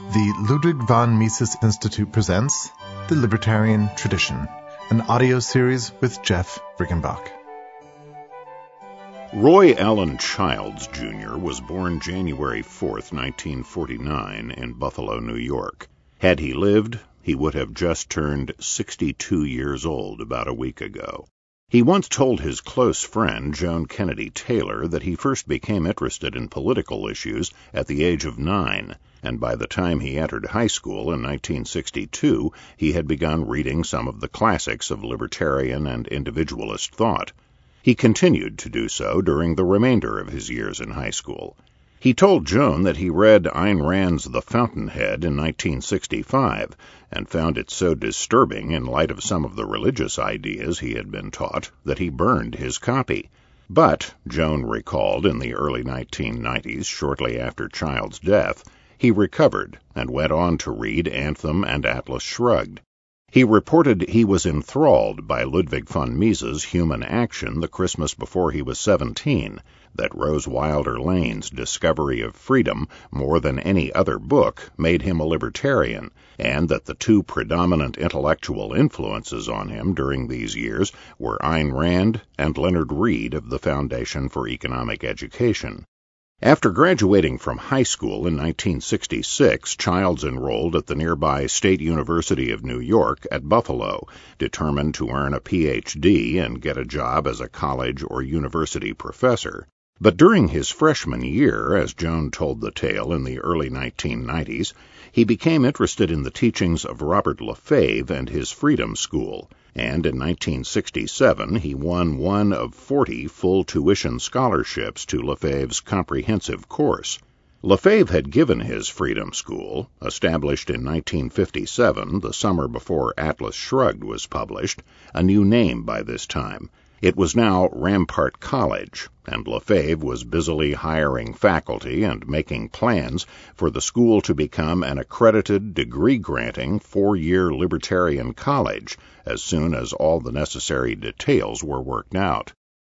The Ludwig von Mises Institute presents The Libertarian Tradition, an audio series with Jeff Riggenbach. Roy Allen Childs, Jr. was born January 4th, 1949, in Buffalo, New York. Had he lived, he would have just turned 62 years old about a week ago. He once told his close friend, Joan Kennedy Taylor, that he first became interested in political issues at the age of 9, and by the time he entered high school in 1962, he had begun reading some of the classics of libertarian and individualist thought. He continued to do so during the remainder of his years in high school. He told Joan that he read Ayn Rand's The Fountainhead in 1965 and found it so disturbing in light of some of the religious ideas he had been taught that he burned his copy. But, Joan recalled, in the early 1990s, shortly after Child's death, he recovered and went on to read Anthem and Atlas Shrugged. He reported he was enthralled by Ludwig von Mises' Human Action the Christmas before he was 17, that Rose Wilder Lane's Discovery of Freedom, more than any other book, made him a libertarian, and that the two predominant intellectual influences on him during these years were Ayn Rand and Leonard Read of the Foundation for Economic Education. After graduating from high school in 1966, Childs enrolled at the nearby State University of New York at Buffalo, determined to earn a Ph.D. and get a job as a college or university professor. But during his freshman year, as Joan told the tale in the early 1990s, he became interested in the teachings of Robert Lefebvre and his Freedom School, and in 1967 he won one of 40 full-tuition scholarships to Lefebvre's comprehensive course. Lefebvre had given his Freedom School, established in 1957, the summer before Atlas Shrugged was published, a new name by this time. It was now Rampart College, and Lefebvre was busily hiring faculty and making plans for the school to become an accredited, degree-granting, 4-year libertarian college as soon as all the necessary details were worked out.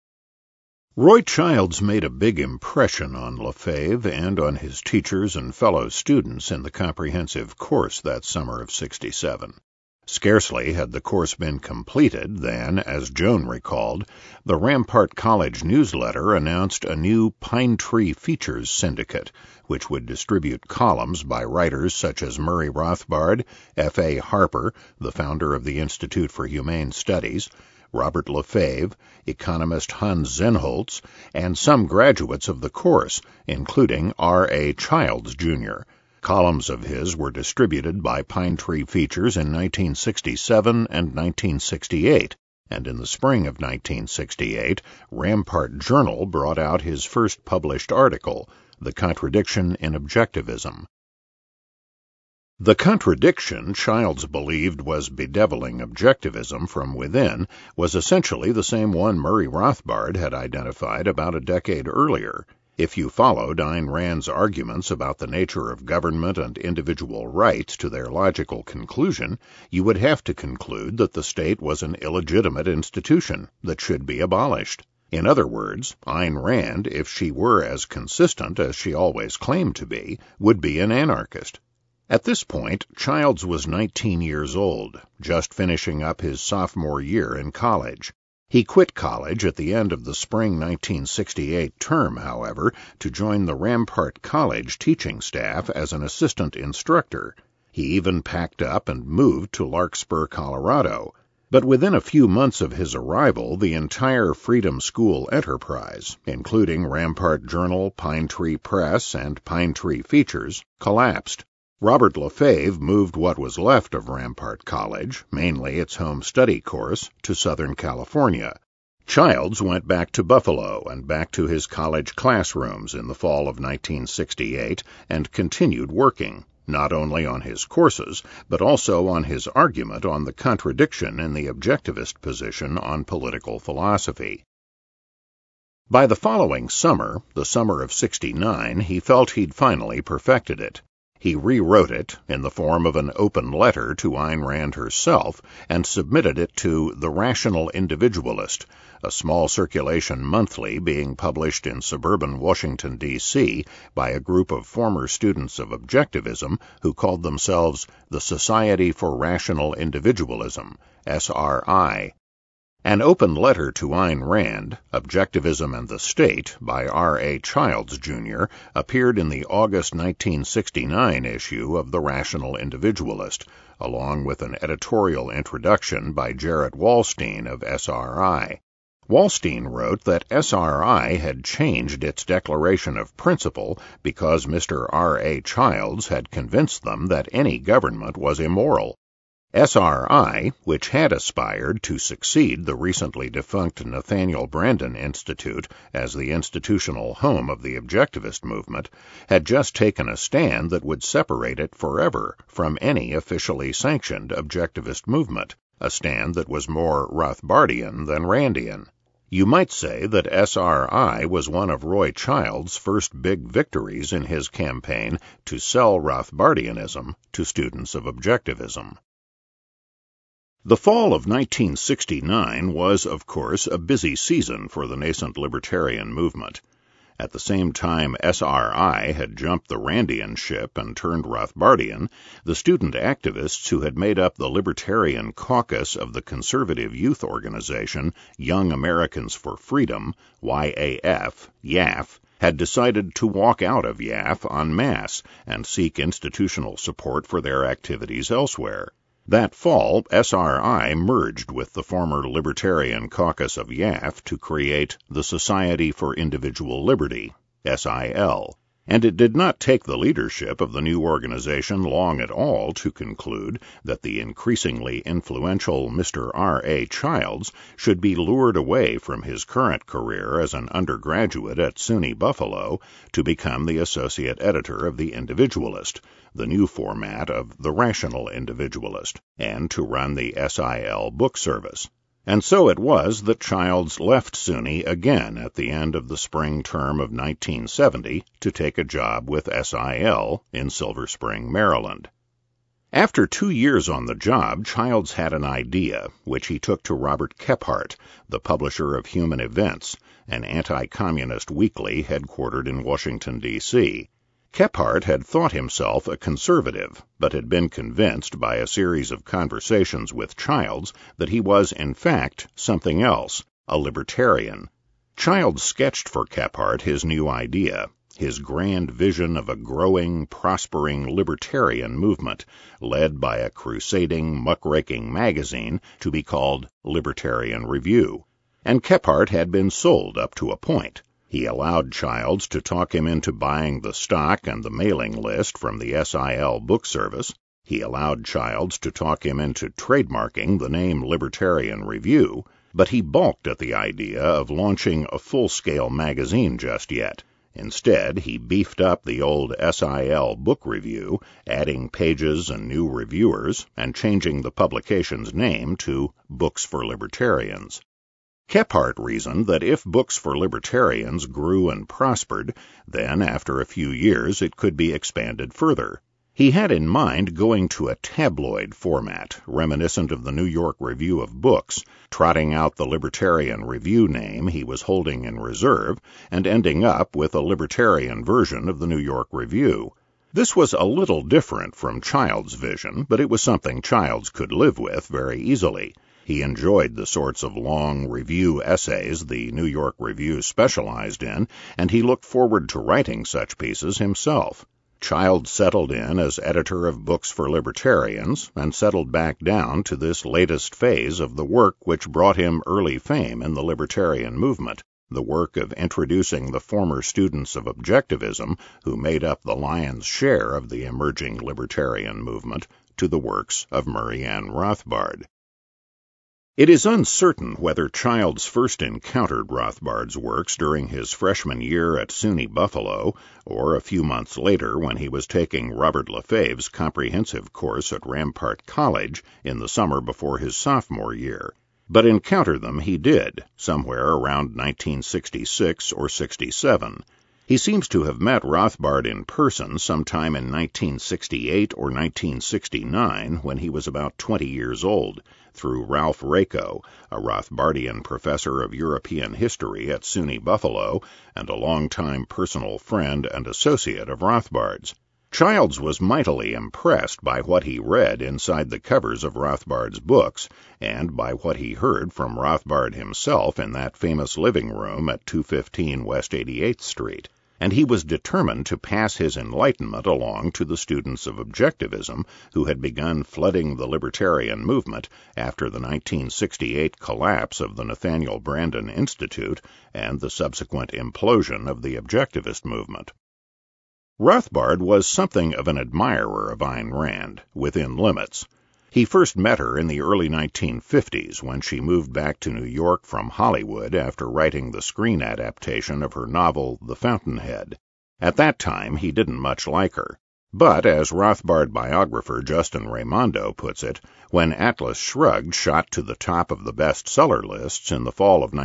Roy Childs made a big impression on Lefebvre and on his teachers and fellow students in the comprehensive course that summer of '67. Scarcely had the course been completed than, as Joan recalled, the Rampart College newsletter announced a new Pine Tree Features syndicate, which would distribute columns by writers such as Murray Rothbard, F.A. Harper, the founder of the Institute for Humane Studies, Robert Lefebvre, economist Hans Zenholtz, and some graduates of the course, including R.A. Childs, Jr. Columns of his were distributed by Pine Tree Features in 1967 and 1968, and in the spring of 1968, Rampart Journal brought out his first published article, The Contradiction in Objectivism. The contradiction Childs believed was bedeviling objectivism from within was essentially the same one Murray Rothbard had identified about a decade earlier. If you followed Ayn Rand's arguments about the nature of government and individual rights to their logical conclusion, you would have to conclude that the state was an illegitimate institution that should be abolished. In other words, Ayn Rand, if she were as consistent as she always claimed to be, would be an anarchist. At this point, Childs was 19 years old, just finishing up his sophomore year in college. He quit college at the end of the spring 1968 term, however, to join the Rampart College teaching staff as an assistant instructor. He even packed up and moved to Larkspur, Colorado. But within a few months of his arrival, the entire Freedom School enterprise, including Rampart Journal, Pine Tree Press, and Pine Tree Features, collapsed. Robert Lefebvre moved what was left of Rampart College, mainly its home study course, to Southern California. Childs went back to Buffalo and back to his college classrooms in the fall of 1968 and continued working, not only on his courses, but also on his argument on the contradiction in the objectivist position on political philosophy. By the following summer, the summer of '69, he felt he'd finally perfected it. He rewrote it in the form of an open letter to Ayn Rand herself and submitted it to The Rational Individualist, a small circulation monthly being published in suburban Washington, D.C. by a group of former students of objectivism who called themselves the Society for Rational Individualism, SRI. An open letter to Ayn Rand, Objectivism and the State, by R.A. Childs, Jr., appeared in the August 1969 issue of The Rational Individualist, along with an editorial introduction by Jarrett Wallstein of SRI. Wallstein wrote that SRI had changed its declaration of principle because Mr. R.A. Childs had convinced them that any government was immoral. SRI, which had aspired to succeed the recently defunct Nathaniel Branden Institute as the institutional home of the objectivist movement, had just taken a stand that would separate it forever from any officially sanctioned objectivist movement, a stand that was more Rothbardian than Randian. You might say that SRI was one of Roy Childs' first big victories in his campaign to sell Rothbardianism to students of objectivism. The fall of 1969 was, of course, a busy season for the nascent libertarian movement. At the same time SRI had jumped the Randian ship and turned Rothbardian, the student activists who had made up the Libertarian Caucus of the conservative youth organization Young Americans for Freedom, YAF, had decided to walk out of YAF en masse and seek institutional support for their activities elsewhere. That fall, SRI merged with the former Libertarian Caucus of YAF to create the Society for Individual Liberty, SIL, and it did not take the leadership of the new organization long at all to conclude that the increasingly influential Mr. R.A. Childs should be lured away from his current career as an undergraduate at SUNY Buffalo to become the associate editor of The Individualist, the new format of The Rational Individualist, and to run the SIL book service. And so it was that Childs left SUNY again at the end of the spring term of 1970 to take a job with SIL in Silver Spring, Maryland. After 2 years on the job, Childs had an idea, which he took to Robert Kephart, the publisher of Human Events, an anti-communist weekly headquartered in Washington, D.C. Kephart had thought himself a conservative, but had been convinced by a series of conversations with Childs that he was, in fact, something else, a libertarian. Childs sketched for Kephart his new idea, his grand vision of a growing, prospering libertarian movement, led by a crusading, muckraking magazine to be called Libertarian Review. And Kephart had been sold up to a point. He allowed Childs to talk him into buying the stock and the mailing list from the SIL book service. He allowed Childs to talk him into trademarking the name Libertarian Review, but he balked at the idea of launching a full-scale magazine just yet. Instead, he beefed up the old SIL book review, adding pages and new reviewers, and changing the publication's name to Books for Libertarians. Kephart reasoned that if Books for Libertarians grew and prospered, then after a few years it could be expanded further. He had in mind going to a tabloid format, reminiscent of the New York Review of Books, trotting out the Libertarian Review name he was holding in reserve, and ending up with a libertarian version of the New York Review. This was a little different from Childs' vision, but it was something Childs could live with very easily. He enjoyed the sorts of long review essays the New York Review specialized in, and he looked forward to writing such pieces himself. Childs settled in as editor of Books for Libertarians, and settled back down to this latest phase of the work which brought him early fame in the libertarian movement, the work of introducing the former students of objectivism, who made up the lion's share of the emerging libertarian movement, to the works of Murray N. Rothbard. It is uncertain whether Childs first encountered Rothbard's works during his freshman year at SUNY Buffalo, or a few months later when he was taking Robert Lefebvre's comprehensive course at Rampart College in the summer before his sophomore year. But encounter them he did, somewhere around 1966 or 67. He seems to have met Rothbard in person sometime in 1968 or 1969 when he was about 20 years old, through Ralph Raico, a Rothbardian professor of European history at SUNY Buffalo and a longtime personal friend and associate of Rothbard's. Childs was mightily impressed by what he read inside the covers of Rothbard's books and by what he heard from Rothbard himself in that famous living room at 215 West 88th Street, and he was determined to pass his enlightenment along to the students of objectivism who had begun flooding the libertarian movement after the 1968 collapse of the Nathaniel Branden Institute and the subsequent implosion of the objectivist movement. Rothbard was something of an admirer of Ayn Rand, within limits. He first met her in the early 1950s when she moved back to New York from Hollywood after writing the screen adaptation of her novel The Fountainhead. At that time, he didn't much like her. But, as Rothbard biographer Justin Raimondo puts it, when Atlas Shrugged shot to the top of the bestseller lists in the fall of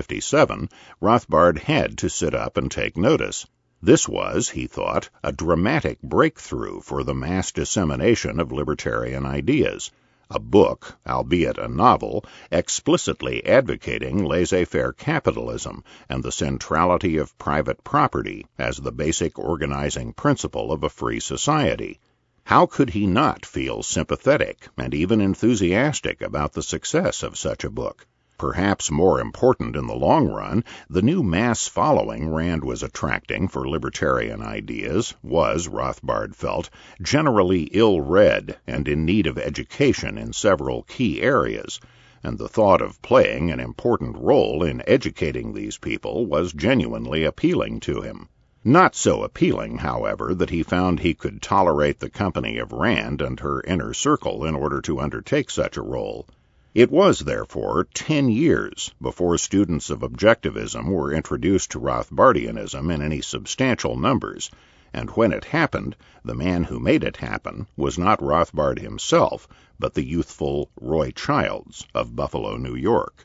1957, Rothbard had to sit up and take notice. This was, he thought, a dramatic breakthrough for the mass dissemination of libertarian ideas, a book, albeit a novel, explicitly advocating laissez-faire capitalism and the centrality of private property as the basic organizing principle of a free society. How could he not feel sympathetic and even enthusiastic about the success of such a book? Perhaps more important in the long run, the new mass following Rand was attracting for libertarian ideas was, Rothbard felt, generally ill-read and in need of education in several key areas, and the thought of playing an important role in educating these people was genuinely appealing to him. Not so appealing, however, that he found he could tolerate the company of Rand and her inner circle in order to undertake such a role. It was, therefore, 10 years before students of objectivism were introduced to Rothbardianism in any substantial numbers, and when it happened, the man who made it happen was not Rothbard himself, but the youthful Roy Childs of Buffalo, New York.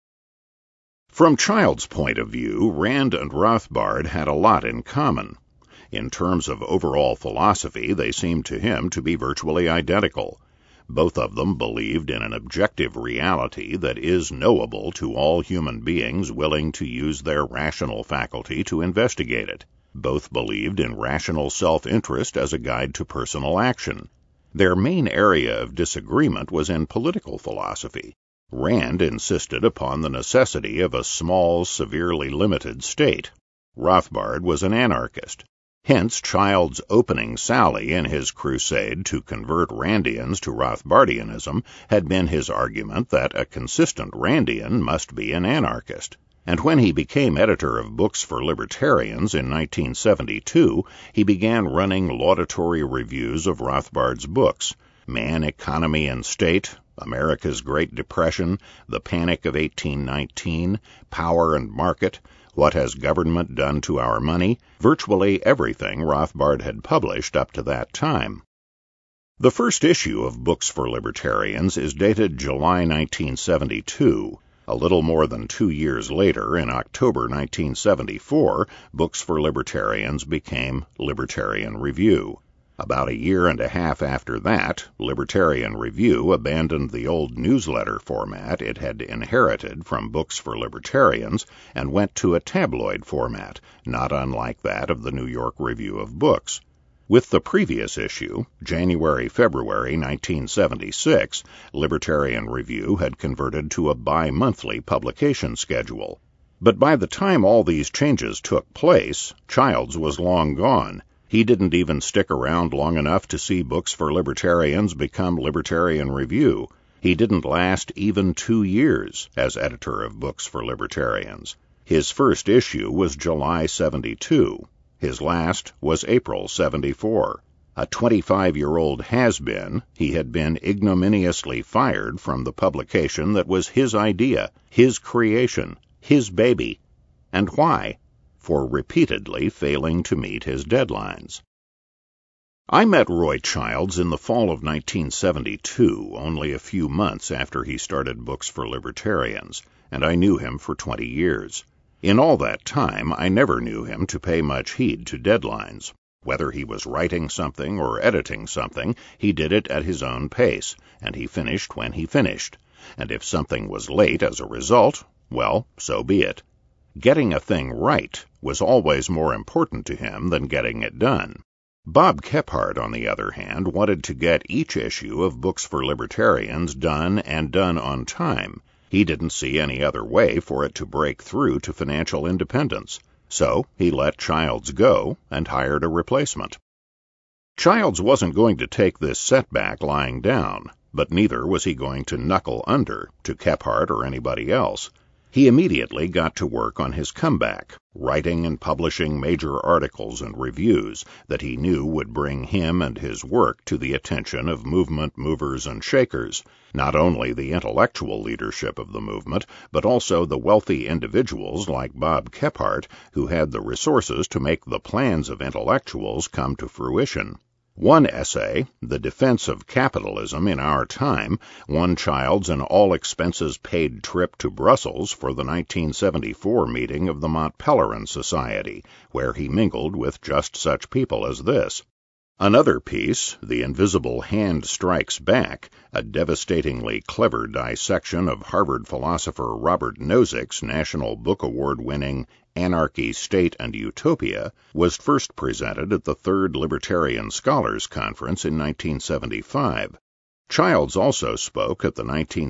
From Childs' point of view, Rand and Rothbard had a lot in common. In terms of overall philosophy, they seemed to him to be virtually identical. Both of them believed in an objective reality that is knowable to all human beings willing to use their rational faculty to investigate it. Both believed in rational self-interest as a guide to personal action. Their main area of disagreement was in political philosophy. Rand insisted upon the necessity of a small, severely limited state. Rothbard was an anarchist. Hence, Childs' opening sally in his crusade to convert Randians to Rothbardianism had been his argument that a consistent Randian must be an anarchist. And when he became editor of Books for Libertarians in 1972, he began running laudatory reviews of Rothbard's books, Man, Economy, and State, America's Great Depression, The Panic of 1819, Power and Market, What Has Government Done to Our Money? Virtually everything Rothbard had published up to that time. The first issue of Books for Libertarians is dated July 1972. A little more than 2 years later, in October 1974, Books for Libertarians became Libertarian Review. About a year and a half after that, Libertarian Review abandoned the old newsletter format it had inherited from Books for Libertarians and went to a tabloid format, not unlike that of the New York Review of Books. With the previous issue, January-February 1976, Libertarian Review had converted to a bi-monthly publication schedule. But by the time all these changes took place, Childs was long gone. He didn't even stick around long enough to see Books for Libertarians become Libertarian Review. He didn't last even 2 years as editor of Books for Libertarians. His first issue was July 72. His last was April 74. A 25-year-old has-been, he had been ignominiously fired from the publication that was his idea, his creation, his baby. And why? For repeatedly failing to meet his deadlines. I met Roy Childs in the fall of 1972, only a few months after he started Books for Libertarians, and I knew him for 20 years. In all that time, I never knew him to pay much heed to deadlines. Whether he was writing something or editing something, he did it at his own pace, and he finished when he finished. And if something was late as a result, well, so be it. Getting a thing right was always more important to him than getting it done. Bob Kephart, on the other hand, wanted to get each issue of Books for Libertarians done and done on time. He didn't see any other way for it to break through to financial independence. So he let Childs go and hired a replacement. Childs wasn't going to take this setback lying down, but neither was he going to knuckle under to Kephart or anybody else. He immediately got to work on his comeback, writing and publishing major articles and reviews that he knew would bring him and his work to the attention of movement movers and shakers, not only the intellectual leadership of the movement, but also the wealthy individuals like Bob Kephart who had the resources to make the plans of intellectuals come to fruition. One essay, The Defense of Capitalism in Our Time, won Childs an all-expenses-paid trip to Brussels for the 1974 meeting of the Mont Pelerin Society, where he mingled with just such people as this. Another piece, The Invisible Hand Strikes Back, a devastatingly clever dissection of Harvard philosopher Robert Nozick's National Book Award-winning Anarchy, State, and Utopia, was first presented at the Third Libertarian Scholars Conference in 1975. Childs also spoke at the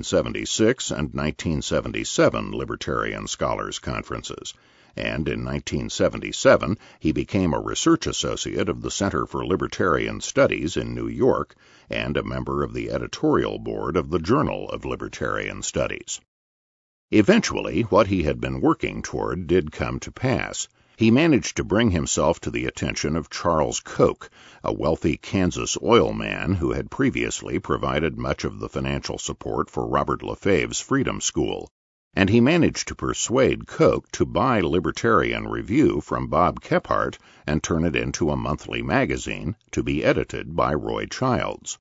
1976 and 1977 Libertarian Scholars Conferences, and in 1977 he became a research associate of the Center for Libertarian Studies in New York and a member of the editorial board of the Journal of Libertarian Studies. Eventually, what he had been working toward did come to pass. He managed to bring himself to the attention of Charles Koch, a wealthy Kansas oil man who had previously provided much of the financial support for Robert Lefebvre's Freedom School, and he managed to persuade Koch to buy Libertarian Review from Bob Kephart and turn it into a monthly magazine to be edited by Roy Childs.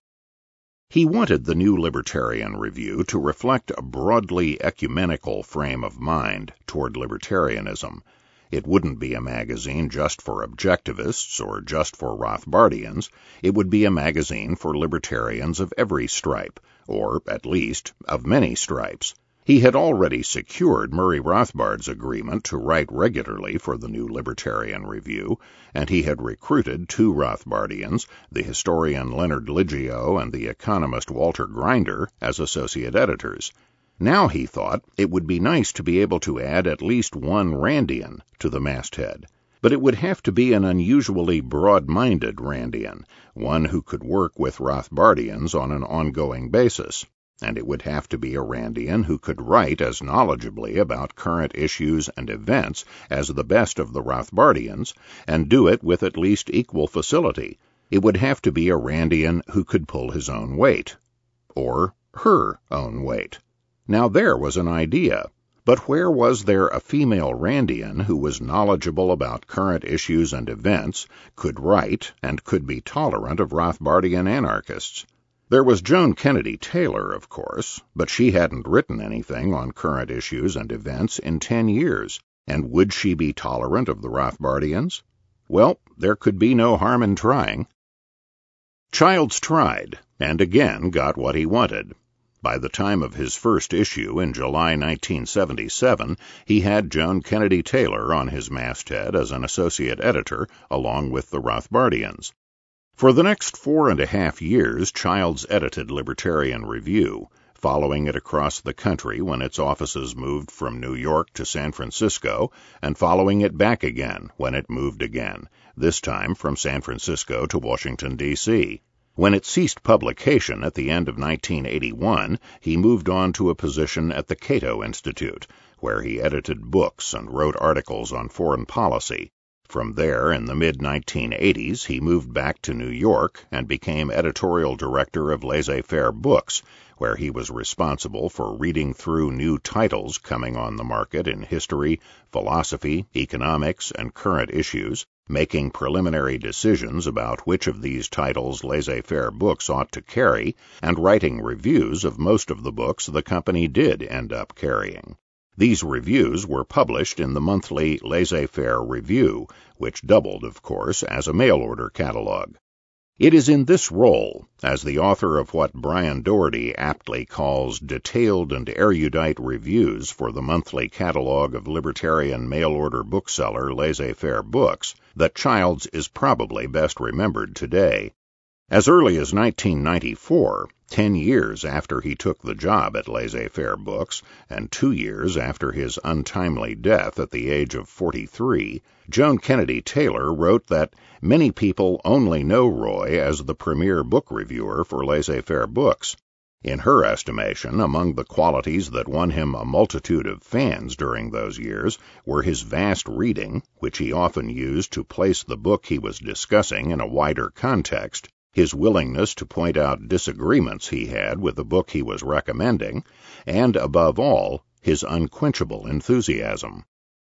He wanted the new Libertarian Review to reflect a broadly ecumenical frame of mind toward libertarianism. It wouldn't be a magazine just for objectivists or just for Rothbardians. It would be a magazine for libertarians of every stripe, or, at least, of many stripes. He had already secured Murray Rothbard's agreement to write regularly for the new Libertarian Review, and he had recruited two Rothbardians, the historian Leonard Liggio and the economist Walter Grinder, as associate editors. Now, he thought, it would be nice to be able to add at least one Randian to the masthead. But it would have to be an unusually broad-minded Randian, one who could work with Rothbardians on an ongoing basis. And it would have to be a Randian who could write as knowledgeably about current issues and events as the best of the Rothbardians, and do it with at least equal facility. It would have to be a Randian who could pull his own weight. Or her own weight. Now there was an idea. But where was there a female Randian who was knowledgeable about current issues and events, could write, and could be tolerant of Rothbardian anarchists? There was Joan Kennedy Taylor, of course, but she hadn't written anything on current issues and events in 10 years, and would she be tolerant of the Rothbardians? Well, there could be no harm in trying. Childs tried, and again got what he wanted. By the time of his first issue in July 1977, he had Joan Kennedy Taylor on his masthead as an associate editor, along with the Rothbardians. For the next 4.5 years, Childs edited Libertarian Review, following it across the country when its offices moved from New York to San Francisco, and following it back again when it moved again, this time from San Francisco to Washington, D.C. When it ceased publication at the end of 1981, he moved on to a position at the Cato Institute, where he edited books and wrote articles on foreign policy. From there, in the mid-1980s, he moved back to New York and became editorial director of Laissez-Faire Books, where he was responsible for reading through new titles coming on the market in history, philosophy, economics, and current issues, making preliminary decisions about which of these titles Laissez-Faire Books ought to carry, and writing reviews of most of the books the company did end up carrying. These reviews were published in the monthly Laissez-Faire Review, which doubled, of course, as a mail-order catalog. It is in this role, as the author of what Brian Doherty aptly calls detailed and erudite reviews for the monthly catalog of libertarian mail-order bookseller Laissez-Faire Books, that Childs is probably best remembered today. As early as 1994, 10 years after he took the job at Laissez-Faire Books, and 2 years after his untimely death at the age of 43, Joan Kennedy Taylor wrote that many people only know Roy as the premier book reviewer for Laissez-Faire Books. In her estimation, among the qualities that won him a multitude of fans during those years were his vast reading, which he often used to place the book he was discussing in a wider context, his willingness to point out disagreements he had with the book he was recommending, and, above all, his unquenchable enthusiasm.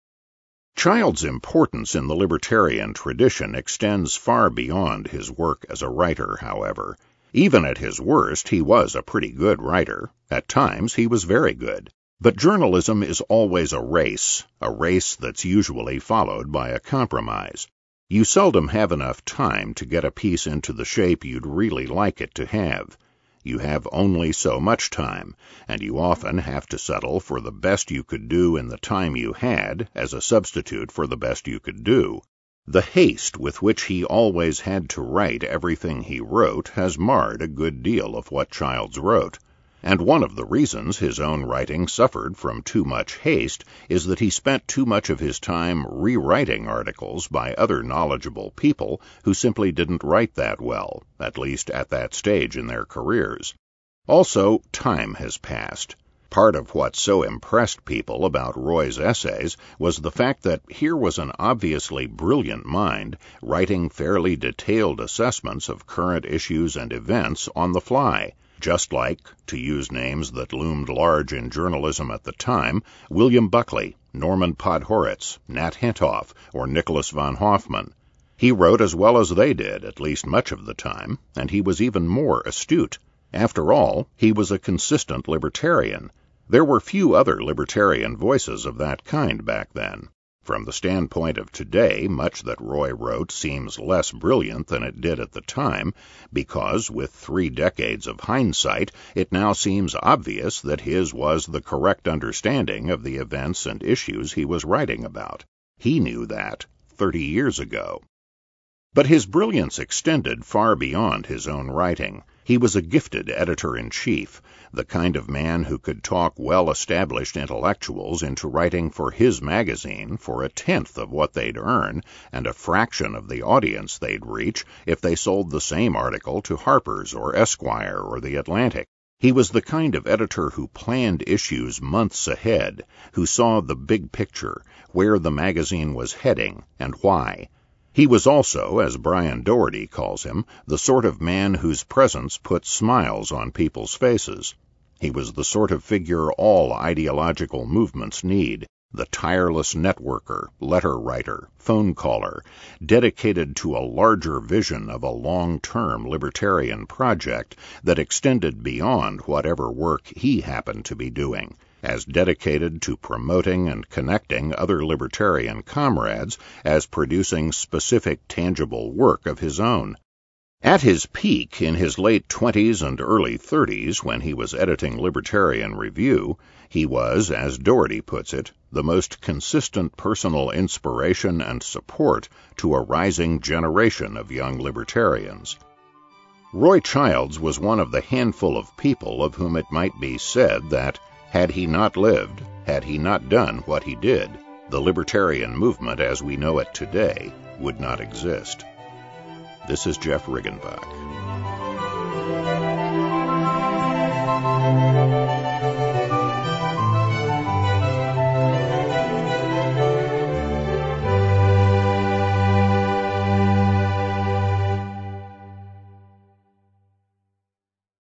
Childs' importance in the libertarian tradition extends far beyond his work as a writer, however. Even at his worst, he was a pretty good writer. At times, he was very good. But journalism is always a race that's usually followed by a compromise. You seldom have enough time to get a piece into the shape you'd really like it to have. You have only so much time, and you often have to settle for the best you could do in the time you had as a substitute for the best you could do. The haste with which he always had to write everything he wrote has marred a good deal of what Childs wrote. And one of the reasons his own writing suffered from too much haste is that he spent too much of his time rewriting articles by other knowledgeable people who simply didn't write that well, at least at that stage in their careers. Also, time has passed. Part of what so impressed people about Roy's essays was the fact that here was an obviously brilliant mind writing fairly detailed assessments of current issues and events on the fly, just like, to use names that loomed large in journalism at the time, William Buckley, Norman Podhoretz, Nat Hentoff, or Nicholas von Hoffman. He wrote as well as they did, at least much of the time, and he was even more astute. After all, he was a consistent libertarian. There were few other libertarian voices of that kind back then. From the standpoint of today, much that Roy wrote seems less brilliant than it did at the time, because, with 3 decades of hindsight, it now seems obvious that his was the correct understanding of the events and issues he was writing about. He knew that 30 years ago. But his brilliance extended far beyond his own writing. He was a gifted editor-in-chief, the kind of man who could talk well-established intellectuals into writing for his magazine for 1/10 of what they'd earn and a fraction of the audience they'd reach if they sold the same article to Harper's or Esquire or The Atlantic. He was the kind of editor who planned issues months ahead, who saw the big picture, where the magazine was heading and why. He was also, as Brian Doherty calls him, the sort of man whose presence puts smiles on people's faces. He was the sort of figure all ideological movements need, the tireless networker, letter writer, phone caller, dedicated to a larger vision of a long-term libertarian project that extended beyond whatever work he happened to be doing, as dedicated to promoting and connecting other libertarian comrades as producing specific tangible work of his own. At his peak in his late 20s and early 30s, when he was editing Libertarian Review, he was, as Doherty puts it, the most consistent personal inspiration and support to a rising generation of young libertarians. Roy Childs was one of the handful of people of whom it might be said that, had he not lived, had he not done what he did, the libertarian movement as we know it today would not exist. This is Jeff Riggenbach.